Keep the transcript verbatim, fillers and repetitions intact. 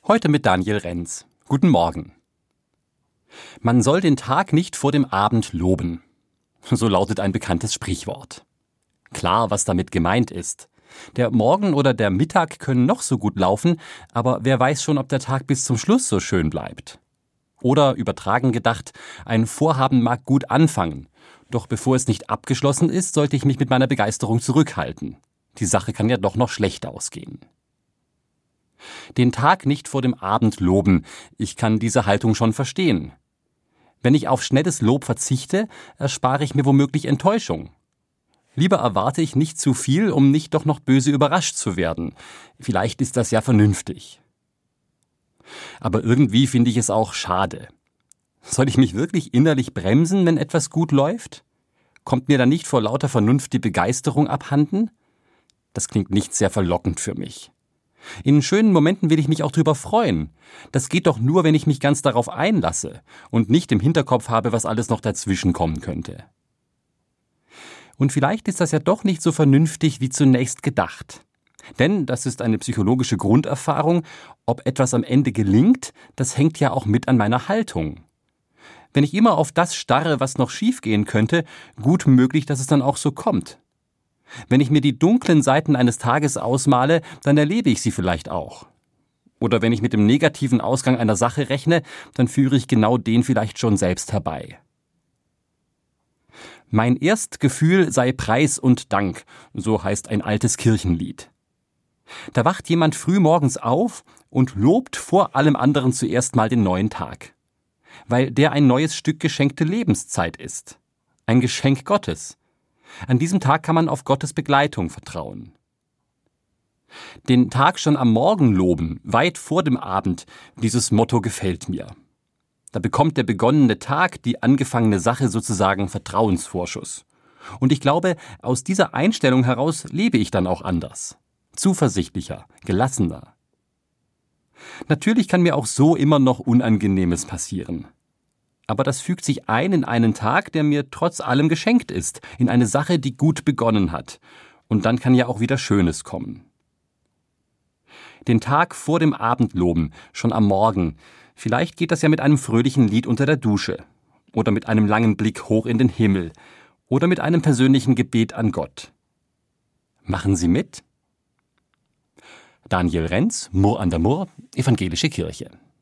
Heute mit Daniel Renz. Guten Morgen. Man soll den Tag nicht vor dem Abend loben. So lautet ein bekanntes Sprichwort. Klar, was damit gemeint ist. Der Morgen oder der Mittag können noch so gut laufen, aber wer weiß schon, ob der Tag bis zum Schluss so schön bleibt. Oder übertragen gedacht, ein Vorhaben mag gut anfangen. Doch bevor es nicht abgeschlossen ist, sollte ich mich mit meiner Begeisterung zurückhalten. Die Sache kann ja doch noch schlecht ausgehen. Den Tag nicht vor dem Abend loben, ich kann diese Haltung schon verstehen. Wenn ich auf schnelles Lob verzichte, erspare ich mir womöglich Enttäuschung. Lieber erwarte ich nicht zu viel, um nicht doch noch böse überrascht zu werden. Vielleicht ist das ja vernünftig. Aber irgendwie finde ich es auch schade. Soll ich mich wirklich innerlich bremsen, wenn etwas gut läuft? Kommt mir dann nicht vor lauter Vernunft die Begeisterung abhanden? Das klingt nicht sehr verlockend für mich. In schönen Momenten will ich mich auch drüber freuen. Das geht doch nur, wenn ich mich ganz darauf einlasse und nicht im Hinterkopf habe, was alles noch dazwischen kommen könnte. Und vielleicht ist das ja doch nicht so vernünftig wie zunächst gedacht. Denn, das ist eine psychologische Grunderfahrung, ob etwas am Ende gelingt, das hängt ja auch mit an meiner Haltung. Wenn ich immer auf das starre, was noch schiefgehen könnte, gut möglich, dass es dann auch so kommt. Wenn ich mir die dunklen Seiten eines Tages ausmale, dann erlebe ich sie vielleicht auch. Oder wenn ich mit dem negativen Ausgang einer Sache rechne, dann führe ich genau den vielleicht schon selbst herbei. Mein Erstgefühl sei Preis und Dank, so heißt ein altes Kirchenlied. Da wacht jemand früh morgens auf und lobt vor allem anderen zuerst mal den neuen Tag. Weil der ein neues Stück geschenkte Lebenszeit ist. Ein Geschenk Gottes. An diesem Tag kann man auf Gottes Begleitung vertrauen. Den Tag schon am Morgen loben, weit vor dem Abend, dieses Motto gefällt mir. Da bekommt der begonnene Tag, die angefangene Sache sozusagen Vertrauensvorschuss. Und ich glaube, aus dieser Einstellung heraus lebe ich dann auch anders. Zuversichtlicher, gelassener. Natürlich kann mir auch so immer noch Unangenehmes passieren. Aber das fügt sich ein in einen Tag, der mir trotz allem geschenkt ist, in eine Sache, die gut begonnen hat. Und dann kann ja auch wieder Schönes kommen. Den Tag vor dem Abend loben, schon am Morgen. Vielleicht geht das ja mit einem fröhlichen Lied unter der Dusche. Oder mit einem langen Blick hoch in den Himmel. Oder mit einem persönlichen Gebet an Gott. Machen Sie mit? Daniel Renz, Murr an der Murr, Evangelische Kirche.